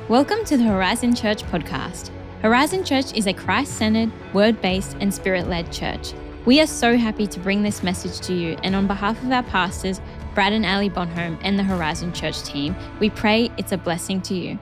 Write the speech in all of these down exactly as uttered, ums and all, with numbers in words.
Welcome to the Horizon Church podcast. Horizon Church is a Christ-centered, word-based and spirit-led church. We are so happy to bring this message to you, and on behalf of our pastors, Brad and Ali Bonholm and the Horizon Church team, we pray it's a blessing to you.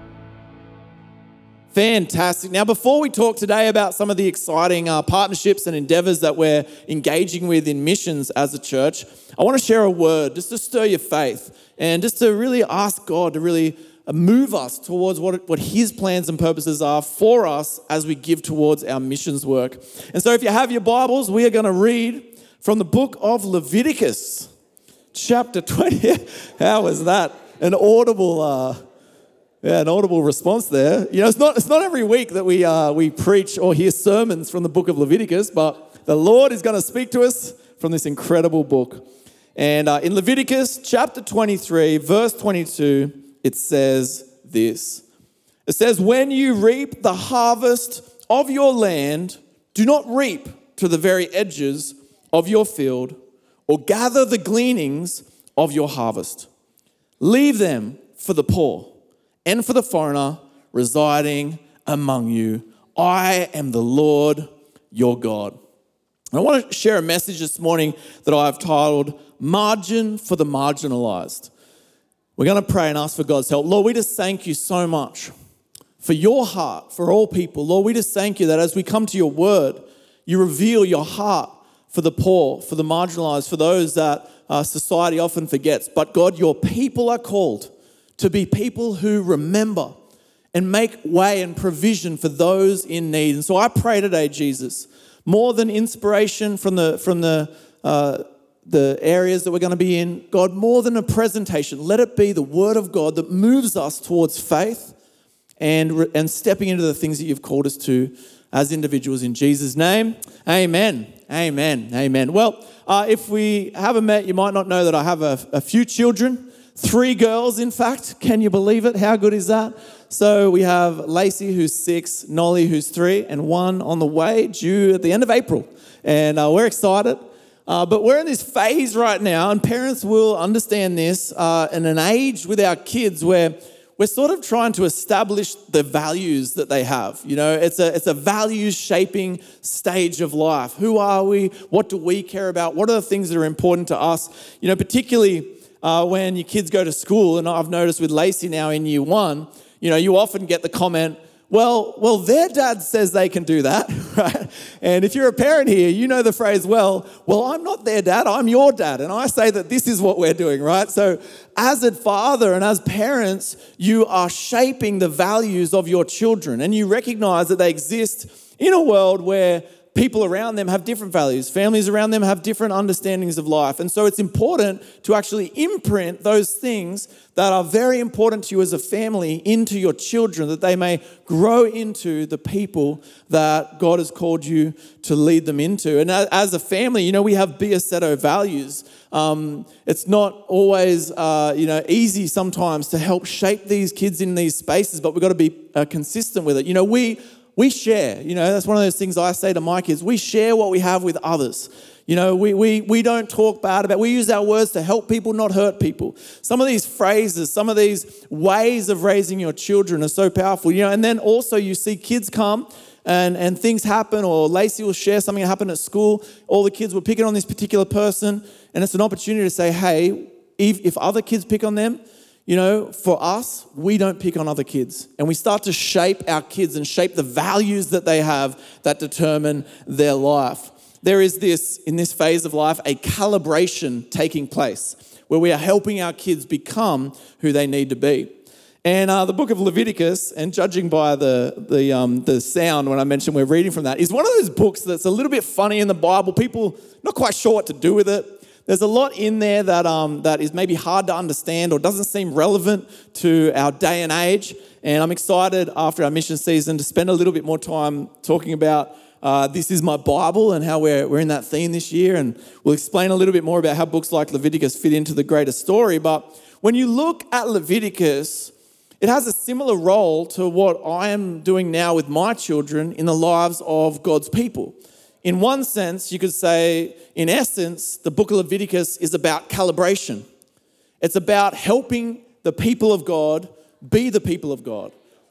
Fantastic. Now, before we talk today about some of the exciting uh, partnerships and endeavors that we're engaging with in missions as a church, I want to share a word just to stir your faith and just to really ask God to really move us towards what, what His plans and purposes are for us as we give towards our missions work. And so if you have your Bibles, we are going to read from the book of Leviticus, chapter twenty. How was that? An audible... Uh, Yeah, an audible response there. You know, it's not it's not every week that we uh, we preach or hear sermons from the book of Leviticus, but the Lord is going to speak to us from this incredible book. And uh, in Leviticus chapter twenty-three, verse twenty-two, it says this. It says, "When you reap the harvest of your land, do not reap to the very edges of your field or gather the gleanings of your harvest. Leave them for the poor and for the foreigner residing among you. I am the Lord your God." And I want to share a message this morning that I've titled, Margin for the Marginalized. We're going to pray and ask for God's help. Lord, we just thank you so much for your heart, for all people. Lord, we just thank you that as we come to your word, you reveal your heart for the poor, for the marginalized, for those that uh, society often forgets. But God, your people are called to be people who remember and make way and provision for those in need. And so I pray today, Jesus, more than inspiration from the from the uh, the areas that we're going to be in, God, more than a presentation, let it be the word of God that moves us towards faith and, and stepping into the things that you've called us to as individuals. In Jesus' name, amen. Amen. Amen. Well, uh, if we haven't met, you might not know that I have a, a few children. Three girls, in fact. Can you believe it? How good is that? So we have Lacey, who's six, Nolly, who's three, and one on the way, due at the end of April. And uh, we're excited. Uh, but we're in this phase right now, and parents will understand this, uh, in an age with our kids where we're sort of trying to establish the values that they have. You know, it's a it's a values shaping stage of life. Who are we? What do we care about? What are the things that are important to us? You know, particularly Uh, when your kids go to school, and I've noticed with Lacey now in year one, you know, you often get the comment, well, well, their dad says they can do that, right? And if you're a parent here, you know the phrase, well, well, I'm not their dad, I'm your dad. And I say that this is what we're doing, right? So as a father and as parents, you are shaping the values of your children, and you recognize that they exist in a world where people around them have different values. Families around them have different understandings of life. And so it's important to actually imprint those things that are very important to you as a family into your children, that they may grow into the people that God has called you to lead them into. And as a family, you know, we have be a set of values. Um, it's not always, uh, you know, easy sometimes to help shape these kids in these spaces, but we've got to be uh, consistent with it. You know, we We share, you know, that's one of those things I say to my kids. We share what we have with others. You know, we we we don't talk bad about, we use our words to help people, not hurt people. Some of these phrases, some of these ways of raising your children are so powerful, you know, and then also you see kids come and, and things happen, or Lacey will share something that happened at school. All the kids were picking on this particular person, and it's an opportunity to say, hey, if, if other kids pick on them, you know, for us, we don't pick on other kids. And we start to shape our kids and shape the values that they have that determine their life. There is this, in this phase of life, a calibration taking place where we are helping our kids become who they need to be. And uh, the book of Leviticus, and judging by the the um, the sound when I mentioned we're reading from that, is one of those books that's a little bit funny in the Bible. People not quite sure what to do with it. There's a lot in there that um, that is maybe hard to understand or doesn't seem relevant to our day and age. And I'm excited after our mission season to spend a little bit more time talking about uh, This Is My Bible and how we're, we're in that theme this year. And we'll explain a little bit more about how books like Leviticus fit into the greater story. But when you look at Leviticus, it has a similar role to what I am doing now with my children in the lives of God's people. In one sense, you could say, in essence, the book of Leviticus is about calibration. It's about helping the people of God be the people of God.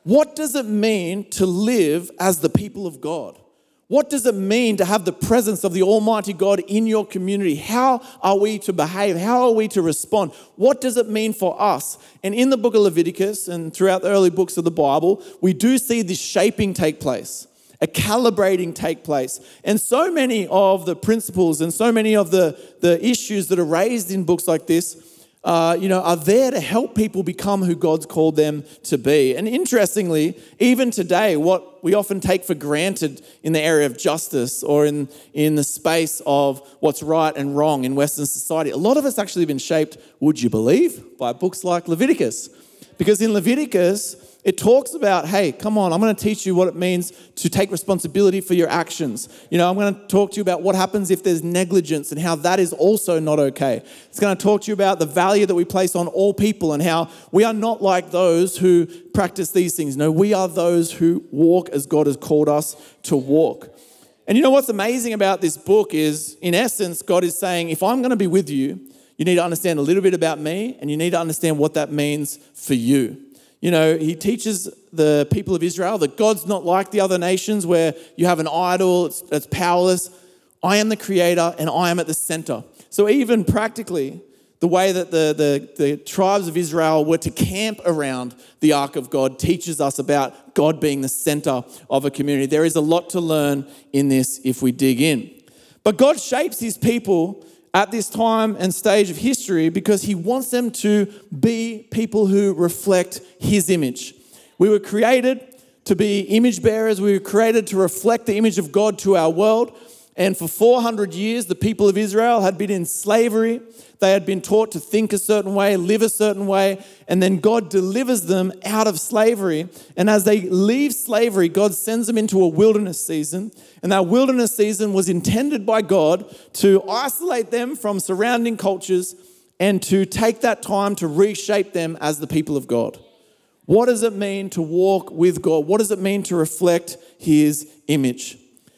What does it mean to live as the people of God? What does it mean to have the presence of the Almighty God in your community? How are we to behave? How are we to respond? What does it mean for us? And in the book of Leviticus and throughout the early books of the Bible, we do see this shaping take place, a calibrating take place. And so many of the principles and so many of the, the issues that are raised in books like this Uh, you know, are there to help people become who God's called them to be. And interestingly, even today, what we often take for granted in the area of justice or in, in the space of what's right and wrong in Western society, a lot of it's actually been shaped, would you believe, by books like Leviticus. Because in Leviticus, it talks about, hey, come on, I'm going to teach you what it means to take responsibility for your actions. You know, I'm going to talk to you about what happens if there's negligence and how that is also not okay. It's going to talk to you about the value that we place on all people and how we are not like those who practice these things. No, we are those who walk as God has called us to walk. And you know what's amazing about this book is, in essence, God is saying, if I'm going to be with you, you need to understand a little bit about me and you need to understand what that means for you. You know, he teaches the people of Israel that God's not like the other nations where you have an idol, it's, it's powerless. I am the creator and I am at the center. So even practically, the way that the, the, the tribes of Israel were to camp around the ark of God teaches us about God being the center of a community. There is a lot to learn in this if we dig in. But God shapes his people at this time and stage of history because he wants them to be people who reflect his image. We were created to be image bearers. We were created to reflect the image of God to our world. And for four hundred years, the people of Israel had been in slavery. They had been taught to think a certain way, live a certain way, and then God delivers them out of slavery. And as they leave slavery, God sends them into a wilderness season. And that wilderness season was intended by God to isolate them from surrounding cultures and to take that time to reshape them as the people of God. What does it mean to walk with God? What does it mean to reflect his image?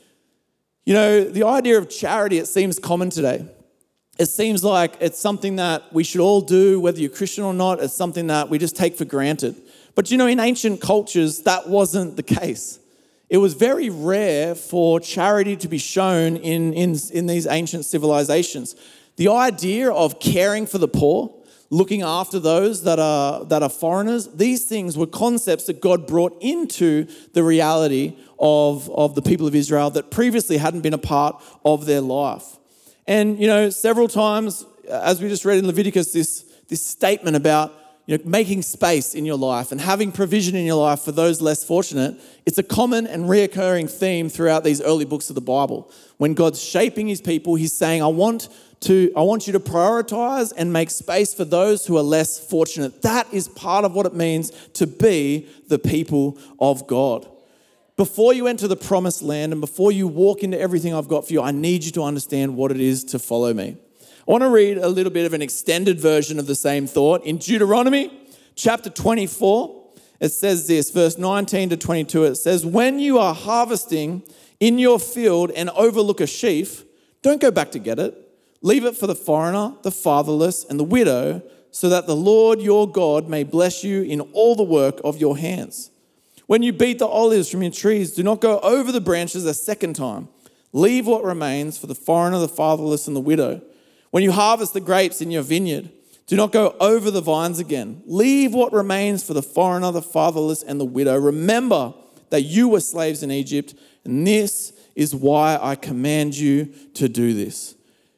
You know, the idea of charity, it seems common today. It seems like it's something that we should all do, whether you're Christian or not. It's something that we just take for granted. But you know, in ancient cultures, that wasn't the case. It was very rare for charity to be shown in, in, in these ancient civilizations. The idea of caring for the poor, looking after those that are that are foreigners, these things were concepts that God brought into the reality of, of the people of Israel that previously hadn't been a part of their life. And, you know, several times, as we just read in Leviticus, this, this statement about, you know, making space in your life and having provision in your life for those less fortunate, it's a common and reoccurring theme throughout these early books of the Bible. When God's shaping his people, he's saying, I want to, I want you to prioritize and make space for those who are less fortunate. That is part of what it means to be the people of God. Before you enter the promised land and before you walk into everything I've got for you, I need you to understand what it is to follow me. I want to read a little bit of an extended version of the same thought. In Deuteronomy chapter twenty-four, it says this, verse nineteen to twenty-two, it says, when you are harvesting in your field and overlook a sheaf, don't go back to get it. Leave it for the foreigner, the fatherless, and the widow, so that the Lord your God may bless you in all the work of your hands. When you beat the olives from your trees, do not go over the branches a second time. Leave what remains for the foreigner, the fatherless, and the widow. When you harvest the grapes in your vineyard, do not go over the vines again. Leave what remains for the foreigner, the fatherless, and the widow. Remember that you were slaves in Egypt, and this is why I command you to do this.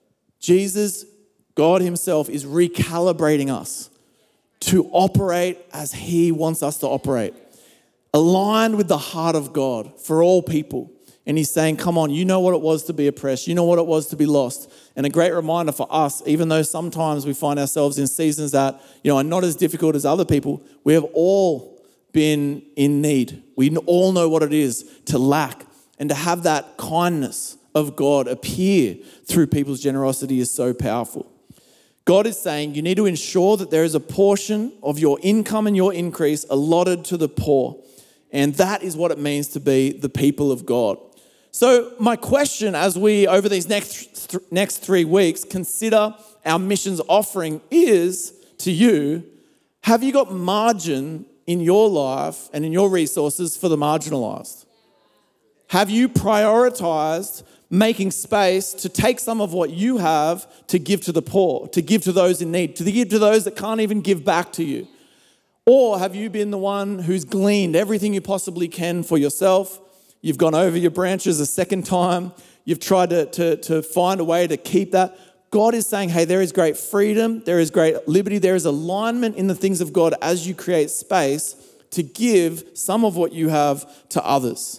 Jesus, God himself, is recalibrating us to operate as he wants us to operate, aligned with the heart of God for all people. And he's saying, come on, you know what it was to be oppressed. You know what it was to be lost. And a great reminder for us, even though sometimes we find ourselves in seasons that, you know, are not as difficult as other people, we have all been in need. We all know what it is to lack, and to have that kindness of God appear through people's generosity is so powerful. God is saying you need to ensure that there is a portion of your income and your increase allotted to the poor. And that is what it means to be the people of God. So my question as we, over these next, th- next three weeks, consider our missions offering is to you, have you got margin in your life and in your resources for the marginalized? Have you prioritized making space to take some of what you have to give to the poor, to give to those in need, to give to those that can't even give back to you? Or have you been the one who's gleaned everything you possibly can for yourself? You've gone over your branches a second time. You've tried to, to, to find a way to keep that. God is saying, hey, there is great freedom, there is great liberty, there is alignment in the things of God as you create space to give some of what you have to others.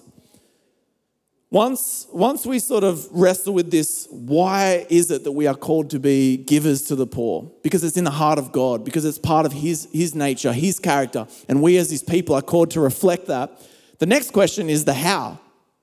Once, once we sort of wrestle with this, why is it that we are called to be givers to the poor? Because it's in the heart of God, because it's part of his, his nature, his character, and we as his people are called to reflect that. The next question is the how.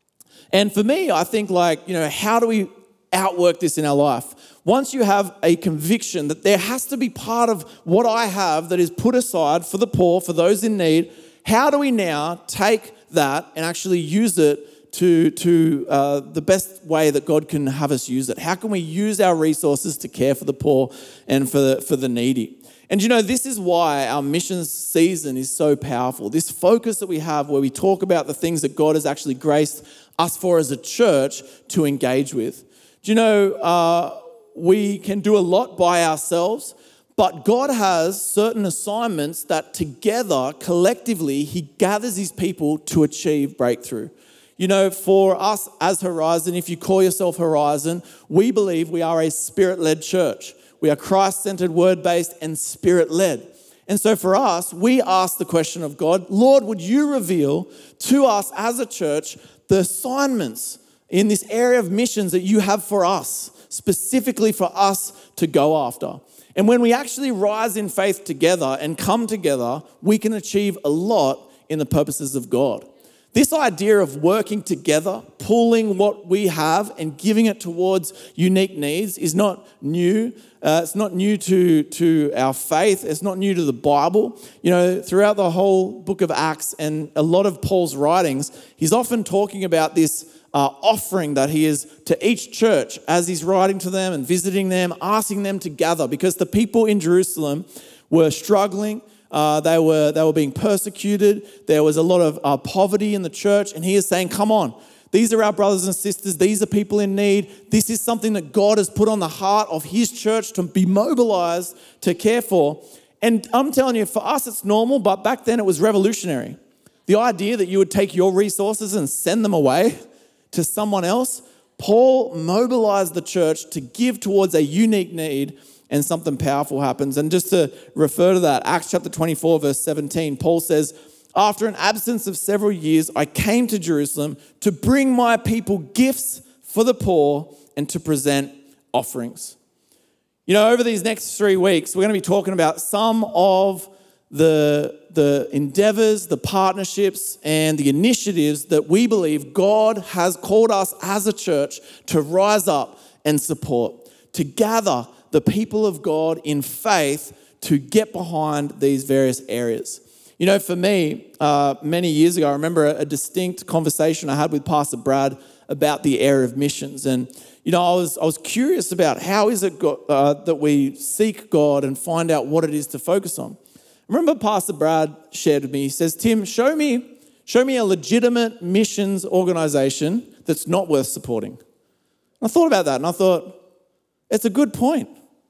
And for me, I think like, you know, how do we outwork this in our life? Once you have a conviction that there has to be part of what I have that is put aside for the poor, for those in need, how do we now take that and actually use it to, to uh, the best way that God can have us use it? How can we use our resources to care for the poor and for the, for the needy? And you know, this is why our missions season is so powerful. This focus that we have where we talk about the things that God has actually graced us for as a church to engage with. Do you know, uh, we can do a lot by ourselves, but God has certain assignments that together, collectively, he gathers his people to achieve breakthrough. You know, for us as Horizon, if you call yourself Horizon, we believe we are a spirit-led church. We are Christ-centered, word-based, and spirit-led. And so for us, we ask the question of God, Lord, would you reveal to us as a church the assignments in this area of missions that you have for us, specifically for us to go after? And when we actually rise in faith together and come together, we can achieve a lot in the purposes of God. This idea of working together, pooling what we have and giving it towards unique needs is not new. Uh, it's not new to, to our faith. It's not new to the Bible. You know, throughout the whole book of Acts and a lot of Paul's writings, he's often talking about this uh, offering that he is to each church as he's writing to them and visiting them, asking them to gather because the people in Jerusalem were struggling. Uh, they were they were being persecuted. There was a lot of uh, poverty in the church. And he is saying, come on, these are our brothers and sisters. These are people in need. This is something that God has put on the heart of his church to be mobilized to care for. And I'm telling you, for us, it's normal. But back then it was revolutionary. The idea that you would take your resources and send them away to someone else. Paul mobilized the church to give towards a unique need, and something powerful happens. And just to refer to that, Acts chapter twenty-four, verse seventeen, Paul says, after an absence of several years, I came to Jerusalem to bring my people gifts for the poor and to present offerings. You know, over these next three weeks, we're going to be talking about some of the, the endeavors, the partnerships, and the initiatives that we believe God has called us as a church to rise up and support, to gather the people of God in faith to get behind these various areas. You know, for me, uh, many years ago, I remember a, a distinct conversation I had with Pastor Brad about the area of missions. And, you know, I was I was curious about how is it go, uh, that we seek God and find out what it is to focus on. I remember Pastor Brad shared with me, he says, Tim, show me, show me a legitimate missions organization that's not worth supporting. And I thought about that and I thought, it's a good point.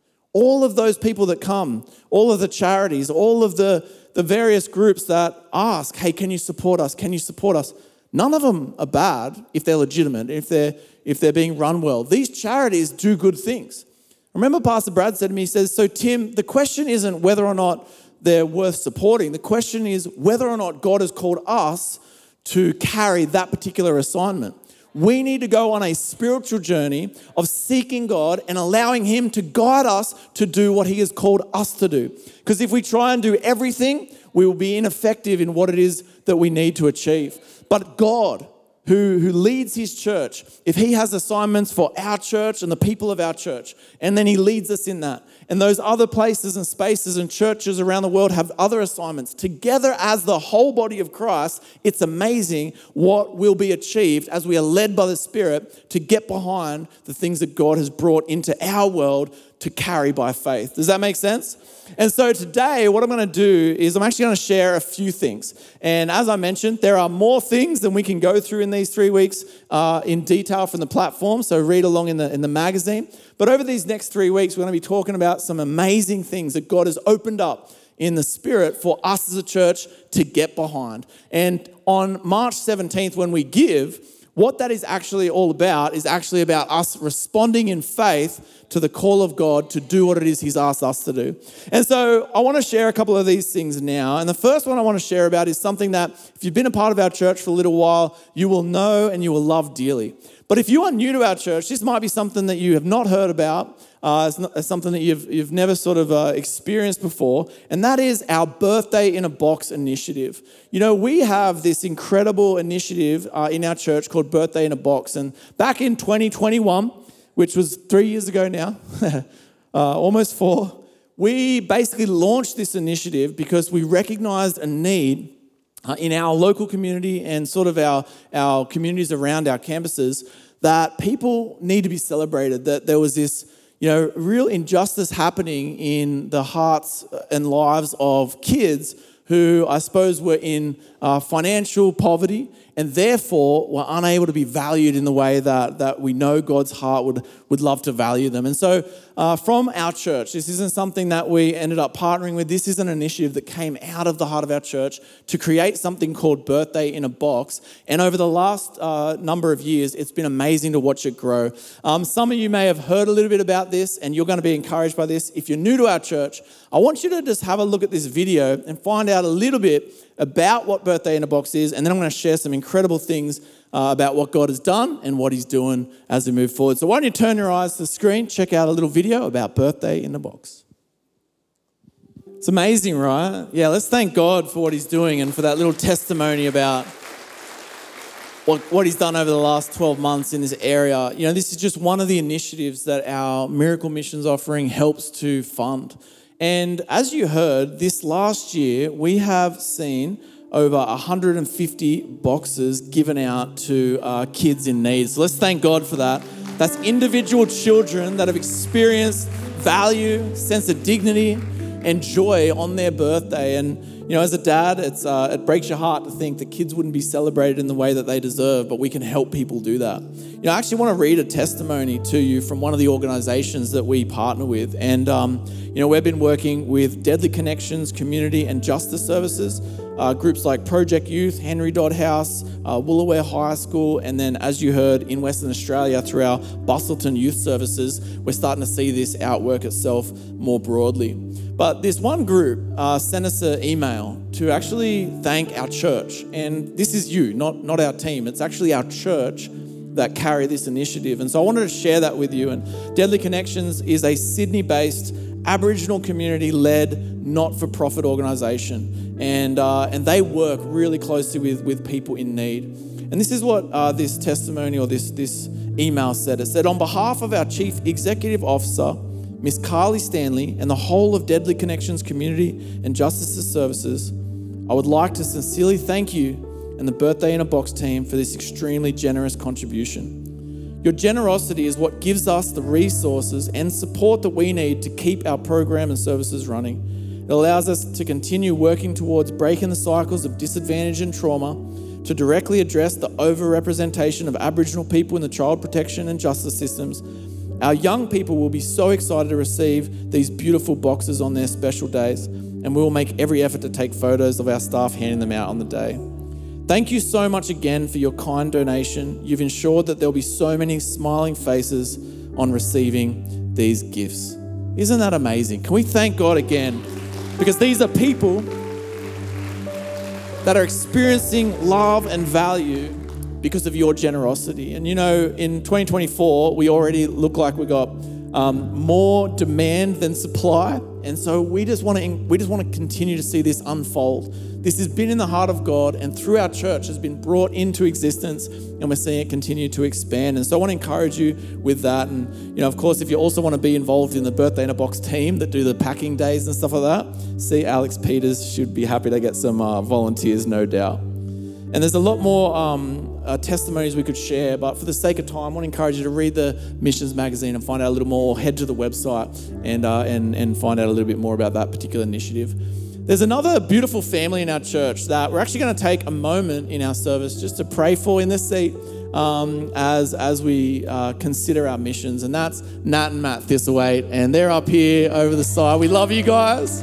All of those people that come, all of the charities, all of the, the various groups that ask, hey, can you support us? Can you support us? None of them are bad if they're legitimate, if they're, if they're being run well. These charities do good things. I remember Pastor Brad said to me, he says, so Tim, the question isn't whether or not they're worth supporting. The question is whether or not God has called us to carry that particular assignment. We need to go on a spiritual journey of seeking God and allowing him to guide us to do what he has called us to do. Because if we try and do everything, we will be ineffective in what it is that we need to achieve. But God, who, who leads his church, if he has assignments for our church and the people of our church, and then he leads us in that, and those other places and spaces and churches around the world have other assignments, together as the whole body of Christ, it's amazing what will be achieved as we are led by the Spirit to get behind the things that God has brought into our world to carry by faith. Does that make sense? And so today, what I'm going to do is I'm actually going to share a few things. And as I mentioned, there are more things than we can go through in these three weeks uh, in detail from the platform. So read along in the in the magazine. But over these next three weeks, we're going to be talking about some amazing things that God has opened up in the Spirit for us as a church to get behind. And on March seventeenth, when we give, what that is actually all about is actually about us responding in faith to the call of God to do what it is He's asked us to do. And so I want to share a couple of these things now. And the first one I want to share about is something that if you've been a part of our church for a little while, you will know and you will love dearly. But if you are new to our church, this might be something that you have not heard about. Uh, it's, not, it's something that you've you've never sort of uh, experienced before, and that is our Birthday in a Box initiative. You know, we have this incredible initiative uh, in our church called Birthday in a Box, and back in twenty twenty-one, which was three years ago now, uh, almost four, we basically launched this initiative because we recognized a need uh, in our local community and sort of our, our communities around our campuses that people need to be celebrated, that there was this you know, real injustice happening in the hearts and lives of kids who I suppose were in uh, financial poverty and therefore were unable to be valued in the way that, that we know God's heart would, would love to value them. And so uh, from our church, this isn't something that we ended up partnering with. This is an initiative that came out of the heart of our church to create something called Birthday in a Box. And over the last uh, number of years, it's been amazing to watch it grow. Um, some of you may have heard a little bit about this and you're going to be encouraged by this. If you're new to our church, I want you to just have a look at this video and find out a little bit about what Birthday in a Box is, and then I'm going to share some incredible things uh, about what God has done and what He's doing as we move forward. So why don't you turn your eyes to the screen, check out a little video about Birthday in a Box. It's amazing, right? Yeah, let's thank God for what He's doing and for that little testimony about what, what He's done over the last twelve months in this area. You know, this is just one of the initiatives that our Miracle Missions offering helps to fund. And as you heard, this last year, we have seen over one hundred fifty boxes given out to uh, kids in need. So let's thank God for that. That's individual children that have experienced value, sense of dignity, and joy on their birthday. And, you know, as a dad, it's uh, it breaks your heart to think that kids wouldn't be celebrated in the way that they deserve, but we can help people do that. You know, I actually want to read a testimony to you from one of the organizations that we partner with. And, um, you know, we've been working with Deadly Connections, Community and Justice Services, uh, groups like Project Youth, Henry Dodd House, uh, Woolaware High School, and then, as you heard, in Western Australia through our Bustleton Youth Services, we're starting to see this outwork itself more broadly. But this one group uh, sent us an email to actually thank our church. And this is you, not, not our team. It's actually our church that carry this initiative. And so I wanted to share that with you. And Deadly Connections is a Sydney-based Aboriginal community-led not-for-profit organisation. And uh, and they work really closely with, with people in need. And this is what uh, this testimony or this, this email said. It said, on behalf of our Chief Executive Officer, Miss Carly Stanley, and the whole of Deadly Connections Community and Justice Services, I would like to sincerely thank you and the Birthday in a Box team for this extremely generous contribution. Your generosity is what gives us the resources and support that we need to keep our program and services running. It allows us to continue working towards breaking the cycles of disadvantage and trauma, to directly address the overrepresentation of Aboriginal people in the child protection and justice systems. Our young people will be so excited to receive these beautiful boxes on their special days, and we will make every effort to take photos of our staff handing them out on the day. Thank you so much again for your kind donation. You've ensured that there'll be so many smiling faces on receiving these gifts. Isn't that amazing? Can we thank God again? Because these are people that are experiencing love and value because of your generosity. And you know, in twenty twenty-four, we already look like we got um, more demand than supply. And so we just want to we just want to continue to see this unfold. This has been in the heart of God and through our church has been brought into existence, and we're seeing it continue to expand. And so I want to encourage you with that. And, you know, of course, if you also want to be involved in the Birthday in a Box team that do the packing days and stuff like that, see Alex Peters should be happy to get some uh, volunteers, no doubt. And there's a lot more um, uh, testimonies we could share, but for the sake of time, I want to encourage you to read the Missions magazine and find out a little more, or head to the website and, uh, and, and find out a little bit more about that particular initiative. There's another beautiful family in our church that we're actually going to take a moment in our service just to pray for in this seat um, as, as we uh, consider our missions, and that's Nat and Matt Thistlethwaite, and they're up here over the side. We love you guys.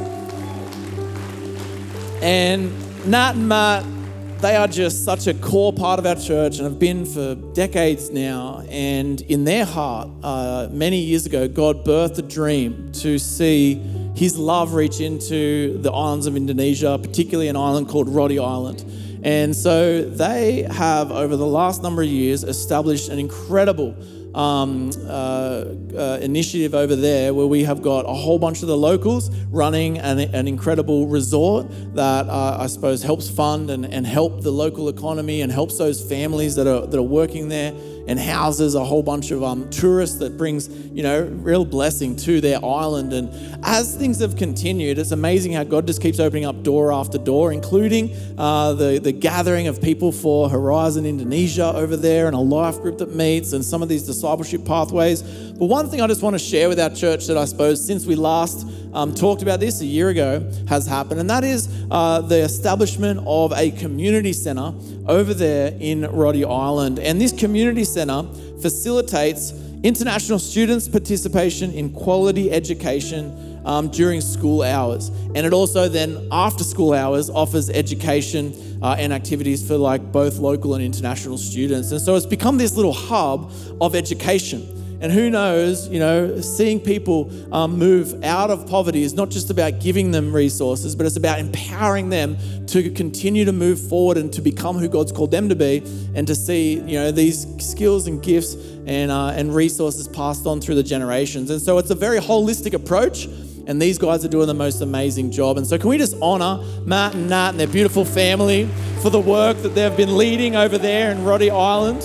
And Nat and Matt, they are just such a core part of our church and have been for decades now. And in their heart, uh, many years ago, God birthed a dream to see His love reach into the islands of Indonesia, particularly an island called Roti Island. And so they have, over the last number of years, established an incredible um, uh, uh, initiative over there where we have got a whole bunch of the locals running an, an incredible resort that uh, I suppose helps fund and, and help the local economy and helps those families that are that are working there, and houses a whole bunch of um, tourists that brings, you know, real blessing to their island. And as things have continued, it's amazing how God just keeps opening up door after door, including uh, the, the gathering of people for Horizon Indonesia over there, and a life group that meets, and some of these discipleship pathways. But one thing I just want to share with our church that I suppose since we last um, talked about this a year ago has happened, and that is uh, the establishment of a community centre over there in Roti Island. And this community centre facilitates international students' participation in quality education um, during school hours. And it also then, after school hours, offers education uh, and activities for like both local and international students. And so it's become this little hub of education. And who knows, you know, seeing people um, move out of poverty is not just about giving them resources, but it's about empowering them to continue to move forward and to become who God's called them to be, and to see, you know, these skills and gifts and uh, and resources passed on through the generations. And so it's a very holistic approach, and these guys are doing the most amazing job. And so can we just honor Matt and Nat and their beautiful family for the work that they've been leading over there in Roti Island?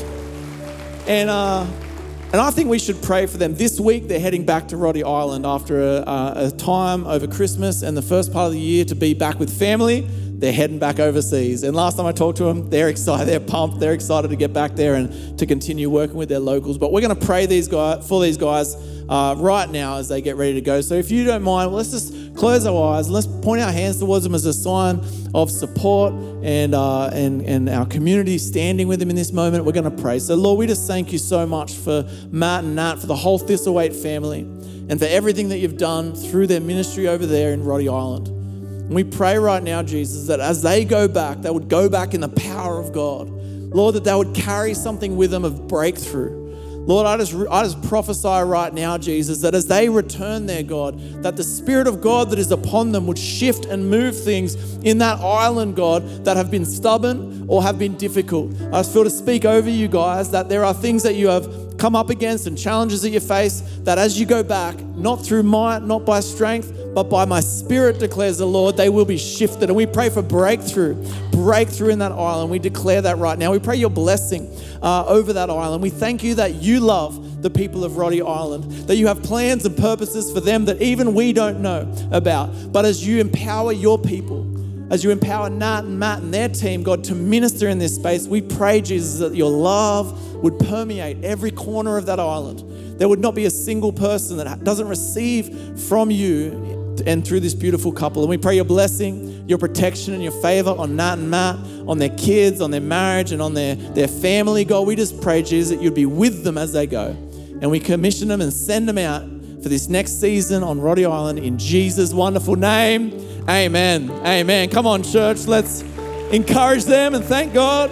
And uh And I think we should pray for them. This week, they're heading back to Roti Island after a, a time over Christmas and the first part of the year to be back with family. They're heading back overseas. And last time I talked to them, they're excited, they're pumped, they're excited to get back there and to continue working with their locals. But we're going to pray these guys for these guys uh, right now as they get ready to go. So if you don't mind, let's just close our eyes and let's point our hands towards them as a sign of support and uh, and and our community standing with them in this moment. We're going to pray. So Lord, we just thank you so much for Matt and Nat, for the whole Thistlethwaite family, and for everything that you've done through their ministry over there in Roti Island. And we pray right now, Jesus, that as they go back, they would go back in the power of God. Lord, that they would carry something with them of breakthrough. Lord, I just, I just prophesy right now, Jesus, that as they return there, God, that the Spirit of God that is upon them would shift and move things in that island, God, that have been stubborn or have been difficult. I just feel to speak over you guys that there are things that you have come up against and challenges that you face, that as you go back, not through might, not by strength, but by my Spirit, declares the Lord, they will be shifted. And we pray for breakthrough, breakthrough in that island. We declare that right now. We pray your blessing uh, over that island. We thank you that you love the people of Roti Island, that you have plans and purposes for them that even we don't know about. But as you empower your people, as you empower Nat and Matt and their team, God, to minister in this space, we pray, Jesus, that your love would permeate every corner of that island. There would not be a single person that doesn't receive from you and through this beautiful couple. And we pray your blessing, your protection and your favor on Nat and Matt, on their kids, on their marriage and on their, their family. God, we just pray, Jesus, that you'd be with them as they go. And we commission them and send them out for this next season on Roti Island in Jesus' wonderful name. Amen. Amen. Come on, church. Let's encourage them and thank God.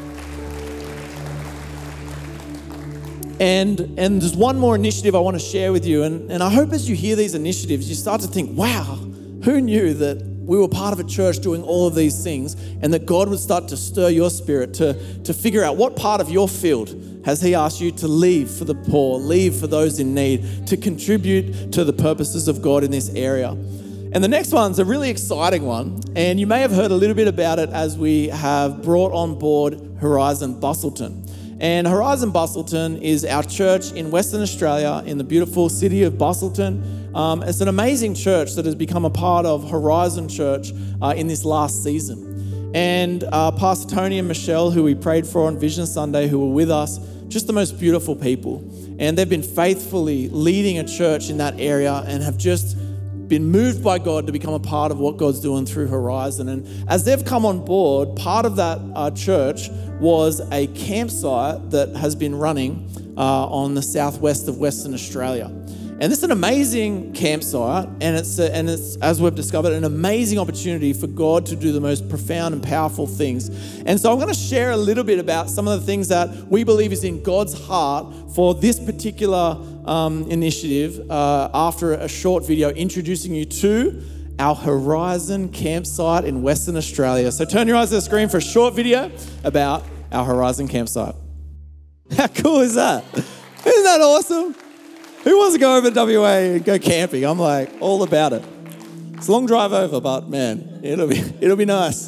And and there's one more initiative I want to share with you. And, and I hope as you hear these initiatives, you start to think, wow, who knew that we were part of a church doing all of these things, and that God would start to stir your spirit to, to figure out what part of your field has he asked you to leave for the poor, leave for those in need, to contribute to the purposes of God in this area. And the next one's a really exciting one, and you may have heard a little bit about it as we have brought on board Horizon Busselton. And Horizon Busselton is our church in Western Australia in the beautiful city of Busselton. Um, it's an amazing church that has become a part of Horizon Church uh, in this last season. And uh, Pastor Tony and Michelle, who we prayed for on Vision Sunday, who were with us, just the most beautiful people. And they've been faithfully leading a church in that area and have just been moved by God to become a part of what God's doing through Horizon. And as they've come on board, part of that uh, church was a campsite that has been running uh, on the southwest of Western Australia. And this is an amazing campsite, and it's, a, and it's, as we've discovered, an amazing opportunity for God to do the most profound and powerful things. And so I'm going to share a little bit about some of the things that we believe is in God's heart for this particular um, initiative uh, after a short video introducing you to our Horizon campsite in Western Australia. So turn your eyes to the screen for a short video about our Horizon campsite. How cool is that? Isn't that awesome? Who wants to go over to W A and go camping? I'm like all about it. It's a long drive over, but man, it'll be it'll be nice.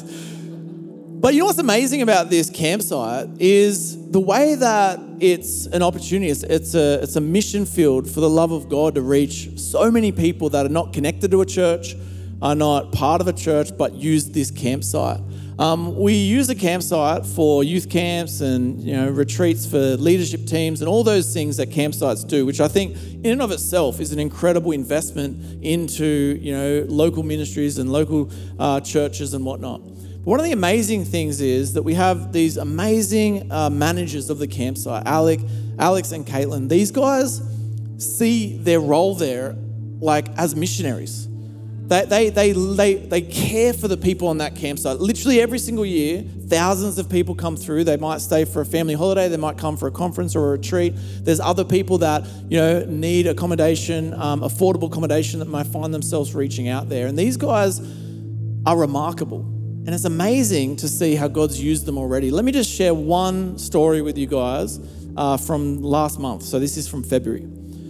But you know what's amazing about this campsite is the way that it's an opportunity. It's, it's a it's a mission field for the love of God to reach so many people that are not connected to a church, are not part of a church, but use this campsite. Um, we use a campsite for youth camps and you know retreats for leadership teams and all those things that campsites do, which I think in and of itself is an incredible investment into you know local ministries and local uh, churches and whatnot. But one of the amazing things is that we have these amazing uh, managers of the campsite, Alec, Alex and Caitlin. These guys see their role there like as missionaries. They, they, they, they, they care for the people on that campsite. Literally every single year, thousands of people come through. They might stay for a family holiday. They might come for a conference or a retreat. There's other people that, you know, need accommodation, um, affordable accommodation that might find themselves reaching out there. And these guys are remarkable. And it's amazing to see how God's used them already. Let me just share one story with you guys uh, from last month. So this is from February.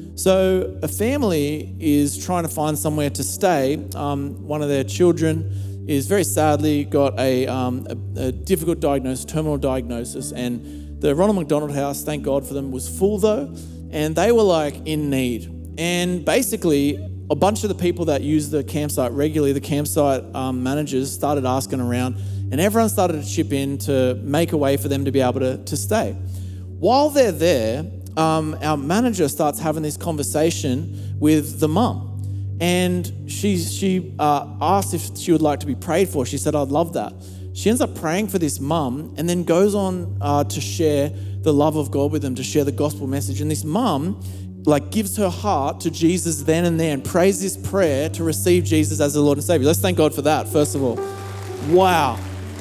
So a family is trying to find somewhere to stay. Um, one of their children is very sadly got a, um, a, a difficult diagnosis, terminal diagnosis, and the Ronald McDonald House, thank God for them, was full though, and they were like in need. And basically, a bunch of the people that use the campsite regularly, the campsite um, managers started asking around, and everyone started to chip in to make a way for them to be able to, to stay. While they're there, Um, our manager starts having this conversation with the mum, and she she uh, asked if she would like to be prayed for. She said, "I'd love that." She ends up praying for this mum, and then goes on uh, to share the love of God with them, to share the gospel message. And this mum, like, gives her heart to Jesus then and there, and prays this prayer to receive Jesus as the Lord and Savior. Let's thank God for that, first of all. Wow.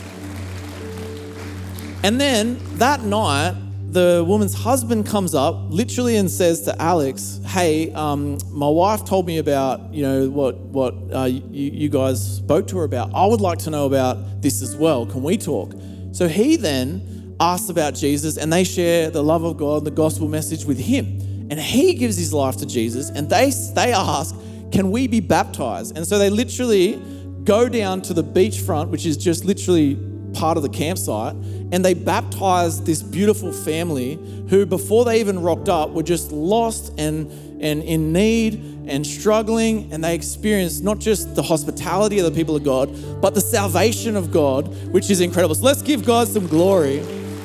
And then that night, the woman's husband comes up literally and says to Alex, hey, um, my wife told me about, you know, what what uh, you, you guys spoke to her about. I would like to know about this as well. Can we talk? So he then asks about Jesus, and they share the love of God, the gospel message with him. And he gives his life to Jesus, and they, they ask, can we be baptized? And so they literally go down to the beachfront, which is just literally part of the campsite, and they baptized this beautiful family who, before they even rocked up, were just lost and and in need and struggling, and they experienced not just the hospitality of the people of God, but the salvation of God, which is incredible. So let's give God some glory.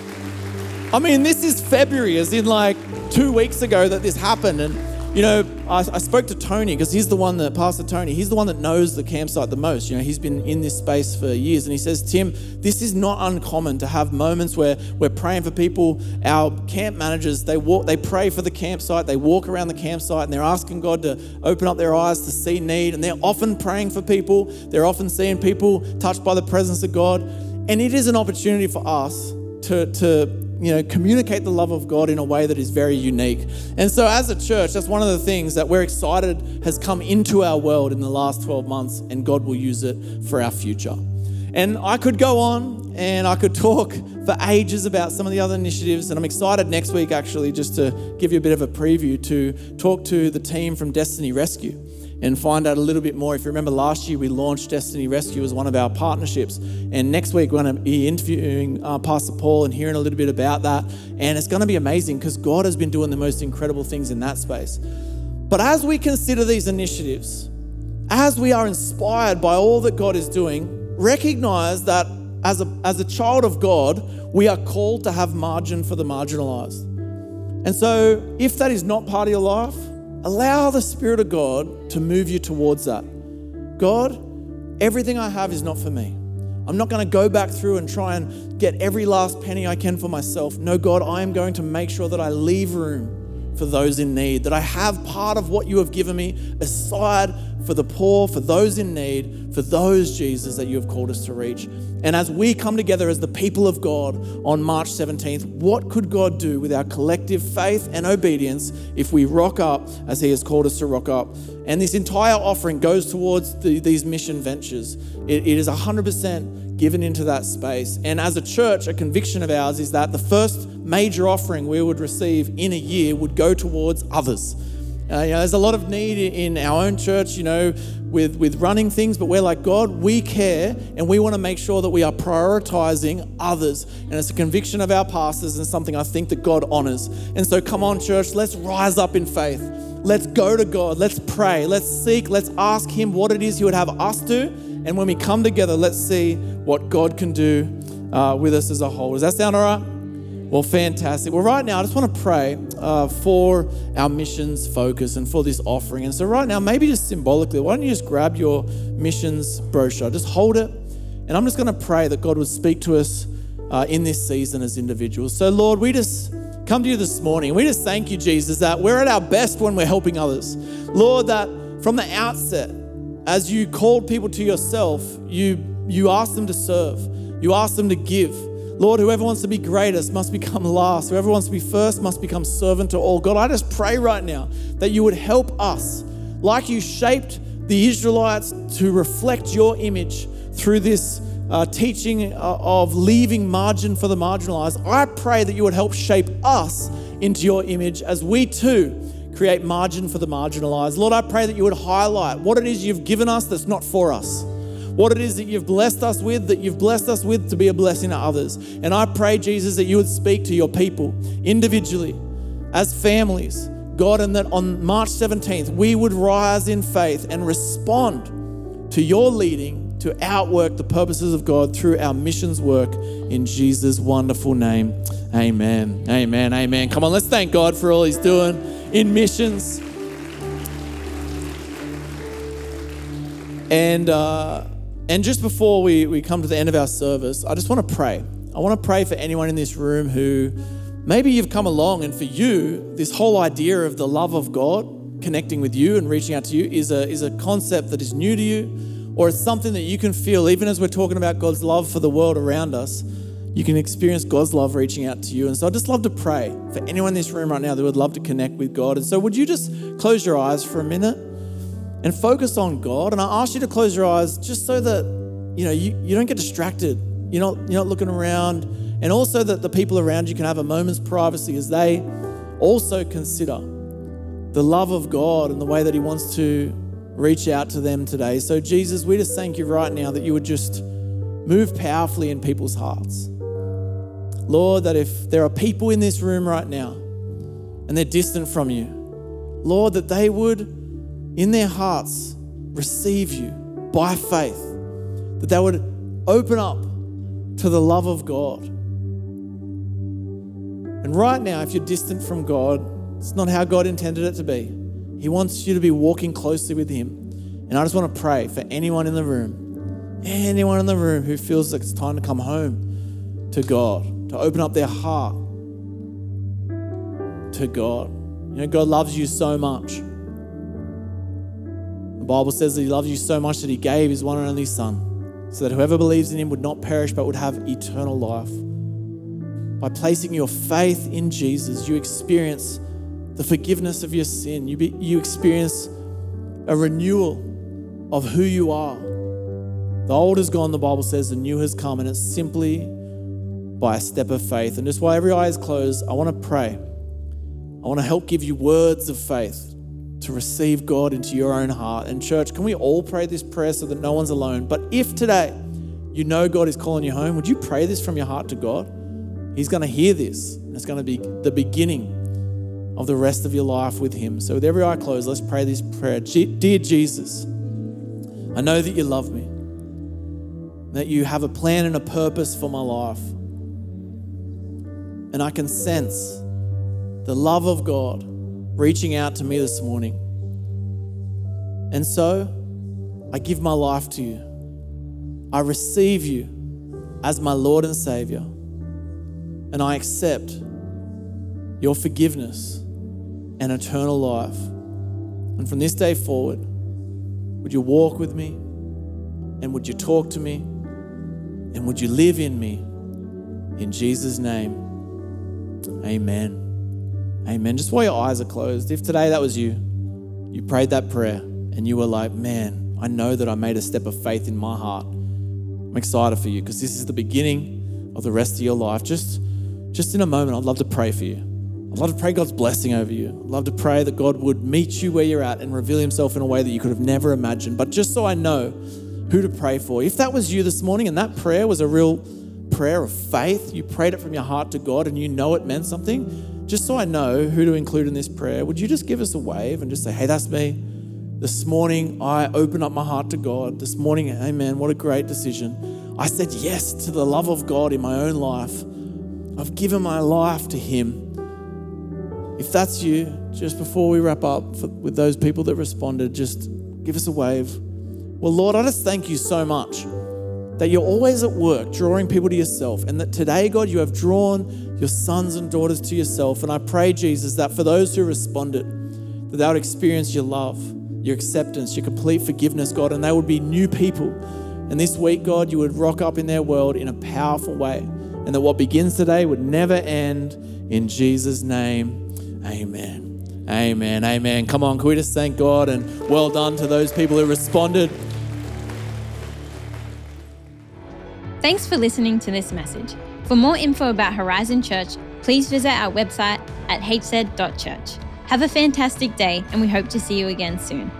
I mean, this is February, as in like two weeks ago that this happened. And you know, I, I spoke to Tony, because he's the one that, Pastor Tony, he's the one that knows the campsite the most. You know, he's been in this space for years. And he says, Tim, this is not uncommon to have moments where we're praying for people. Our camp managers, they walk, they pray for the campsite. They walk around the campsite and they're asking God to open up their eyes to see need. And they're often praying for people. They're often seeing people touched by the presence of God. And it is an opportunity for us to, to you know, communicate the love of God in a way that is very unique. And so as a church, that's one of the things that we're excited has come into our world in the last twelve months, and God will use it for our future. And I could go on and I could talk for ages about some of the other initiatives, and I'm excited next week actually, just to give you a bit of a preview, to talk to the team from Destiny Rescue and find out a little bit more. If you remember last year, we launched Destiny Rescue as one of our partnerships. And next week, we're going to be interviewing uh, Pastor Paul and hearing a little bit about that. And it's going to be amazing, because God has been doing the most incredible things in that space. But as we consider these initiatives, as we are inspired by all that God is doing, recognize that as a, as a child of God, we are called to have margin for the marginalized. And so if that is not part of your life, allow the Spirit of God to move you towards that. God, everything I have is not for me. I'm not going to go back through and try and get every last penny I can for myself. No, God, I am going to make sure that I leave room for those in need, that I have part of what you have given me aside for the poor, for those in need, for those, Jesus, that you have called us to reach. And as we come together as the people of God on March seventeenth, what could God do with our collective faith and obedience if we rock up as he has called us to rock up? And this entire offering goes towards the, these mission ventures. It, it is one hundred percent given into that space. And as a church, a conviction of ours is that the first major offering we would receive in a year would go towards others. Uh, you know, there's a lot of need in our own church, you know, with, with running things, but we're like, God, we care and we want to make sure that we are prioritizing others. And it's a conviction of our pastors and something I think that God honors. And so come on, church, let's rise up in faith. Let's go to God. Let's pray. Let's seek. Let's ask him what it is he would have us do. And when we come together, let's see what God can do uh, with us as a whole. Does that sound all right? Well, fantastic. Well, right now, I just want to pray uh, for our missions focus and for this offering. And so right now, maybe just symbolically, why don't you just grab your missions brochure, just hold it. And I'm just going to pray that God would speak to us uh, in this season as individuals. So Lord, we just come to you this morning. We just thank you, Jesus, that we're at our best when we're helping others. Lord, that from the outset, as you called people to yourself, you, you asked them to serve. You asked them to give. Lord, whoever wants to be greatest must become last. Whoever wants to be first must become servant to all. God, I just pray right now that you would help us, like you shaped the Israelites to reflect your image through this uh, teaching of leaving margin for the marginalized. I pray that you would help shape us into your image as we too create margin for the marginalized. Lord, I pray that you would highlight what it is you've given us that's not for us. What it is that you've blessed us with, that you've blessed us with to be a blessing to others. And I pray, Jesus, that you would speak to your people individually, as families, God, and that on March seventeenth, we would rise in faith and respond to your leading to outwork the purposes of God through our missions work in Jesus' wonderful name. Amen. Amen. Amen. Come on, let's thank God for all he's doing in missions. And, uh, And just before we, we come to the end of our service, I just want to pray. I want to pray for anyone in this room who maybe you've come along and for you, this whole idea of the love of God connecting with you and reaching out to you is a, is a concept that is new to you, or it's something that you can feel, even as we're talking about God's love for the world around us, you can experience God's love reaching out to you. And so I'd just love to pray for anyone in this room right now that would love to connect with God. And so would you just close your eyes for a minute and focus on God? And I ask you to close your eyes just so that, you know, you, you don't get distracted. You're not, you're not looking around. And also that the people around you can have a moment's privacy as they also consider the love of God and the way that he wants to reach out to them today. So Jesus, we just thank you right now that you would just move powerfully in people's hearts. Lord, that if there are people in this room right now and they're distant from you, Lord, that they would in their hearts receive you by faith, that they would open up to the love of God. And right now, if you're distant from God, it's not how God intended it to be. He wants you to be walking closely with him. And I just want to pray for anyone in the room, anyone in the room who feels like it's time to come home to God, to open up their heart to God. You know, God loves you so much. The Bible says that he loves you so much that he gave his one and only son, so that whoever believes in him would not perish but would have eternal life. By placing your faith in Jesus, you experience the forgiveness of your sin. You, be, you experience a renewal of who you are. The old is gone, the Bible says, the new has come, and it's simply by a step of faith. And just while every eye is closed, I want to pray. I want to help give you words of faith to receive God into your own heart. And church, can we all pray this prayer so that no one's alone? But if today you know God is calling you home, would you pray this from your heart to God? He's going to hear this. It's going to be the beginning of the rest of your life with him. So with every eye closed, let's pray this prayer. Dear Jesus, I know that you love me. that you have a plan and a purpose for my life. And I can sense the love of God reaching out to me this morning. And so I give my life to you. I receive you as my Lord and Savior. And I accept your forgiveness and eternal life. And from this day forward, would you walk with me? And would you talk to me? And would you live in me? In Jesus' name, amen. Amen. Just while your eyes are closed, if today that was you, you prayed that prayer and you were like, man, I know that I made a step of faith in my heart. I'm excited for you because this is the beginning of the rest of your life. Just, just in a moment, I'd love to pray for you. I'd love to pray God's blessing over you. I'd love to pray that God would meet you where you're at and reveal himself in a way that you could have never imagined. But just so I know who to pray for, if that was you this morning and that prayer was a real prayer of faith, you prayed it from your heart to God and you know it meant something, just so I know who to include in this prayer, would you just give us a wave and just say, hey, that's me. This morning, I opened up my heart to God. This morning, amen, what a great decision. I said yes to the love of God in my own life. I've given my life to him. If that's you, just before we wrap up for, with those people that responded, just give us a wave. Well, Lord, I just thank you so much that you're always at work drawing people to yourself, and that today, God, you have drawn your sons and daughters to yourself. And I pray, Jesus, that for those who responded, that they would experience your love, your acceptance, your complete forgiveness, God, and they would be new people. And this week, God, you would rock up in their world in a powerful way, and that what begins today would never end. In Jesus' name, amen. Amen, amen. Come on, can we just thank God, and well done to those people who responded. Thanks for listening to this message. For more info about Horizon Church, please visit our website at h z dot church. Have a fantastic day, and we hope to see you again soon.